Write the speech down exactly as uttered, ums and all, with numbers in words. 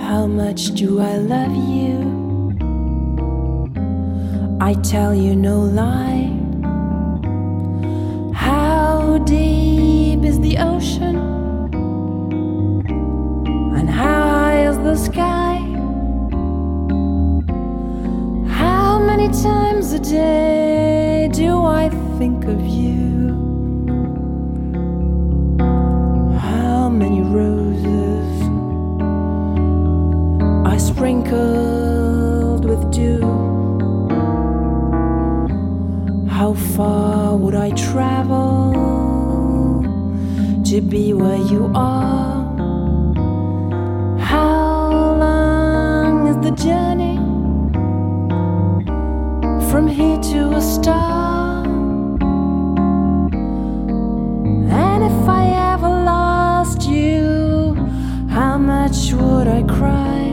How much do I love you? I tell you no lie. How deep is the ocean? And how high is the sky? How many times a day do I think of you? How many roses I sprinkled with dew? How far would I travel to be where you are? How long is the journey from here to a star? And if I ever lost you, how much would I cry?